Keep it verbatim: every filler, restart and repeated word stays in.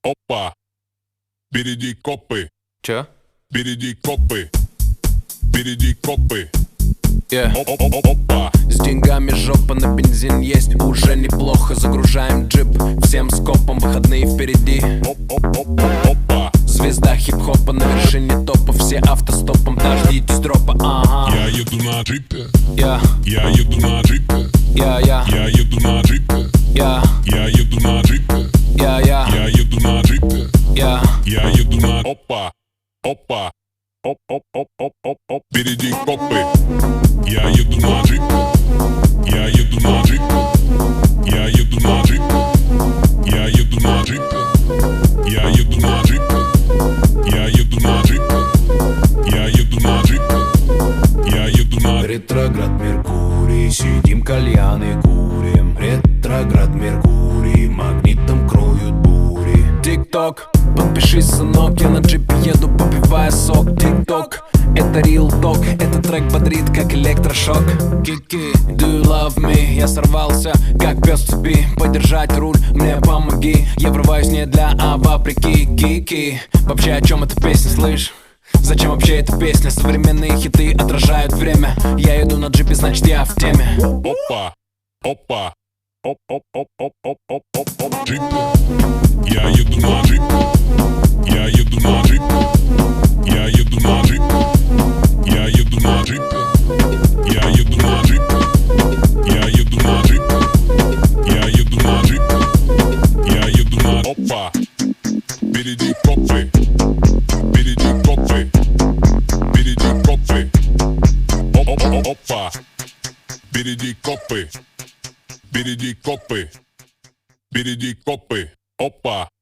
Опа, впереди копы. Чё? Впереди копы. Впереди копы. Yeah. Опа. С деньгами жопа, на бензин есть уже неплохо. Загружаем джип всем скопом, выходные впереди. Опа. Звезда хип-хопа на вершине топа, все автостопом, дождитесь дропа. Ага. Я еду на джипе. Я, Я еду на джипе. я, я, Я еду на джипе. я, Я еду на джипе. я, я, Я еду на джипе. я. Я еду на... Опа. Опа. Оп-оп-оп-оп-оп-оп. Впереди копы. Я еду на джипе. Я еду на джипе. Я еду на джипе. Я еду на джипе. Я еду на джипе. Я еду на джипе. Я еду на джипе. Я еду на... Ретроград Меркурий, сидим кальяны курим. Ретроград Меркурий, магнитом кроют бури. Тик-ток, подпишись, сынок, я на джипе еду, попивая сок. Тик-ток, это real talk, этот трек бодрит, как электрошок. Кики, do you love me? Я сорвался, как пес в цепи. Подержать руль, мне помоги. Я врываюсь не для, а вопреки. Кики, вообще о чем эта песня, слышь? Зачем вообще эта песня? Современные хиты отражают время. Я еду на джипе, значит я в теме. Опа. Опа. Оп-оп-оп-оп-оп-оп-оп. Джипе. Я еду на джипе. Я еду на джипе. Я еду на джипе. Я еду на джипе. Я еду на джипе. Я еду на джипе. Я еду на джипе. Я еду на... Опа. Впереди копы. Впереди копы. Впереди копы. Опа. Впереди копы. Впереди копы. Впереди копы. Опа.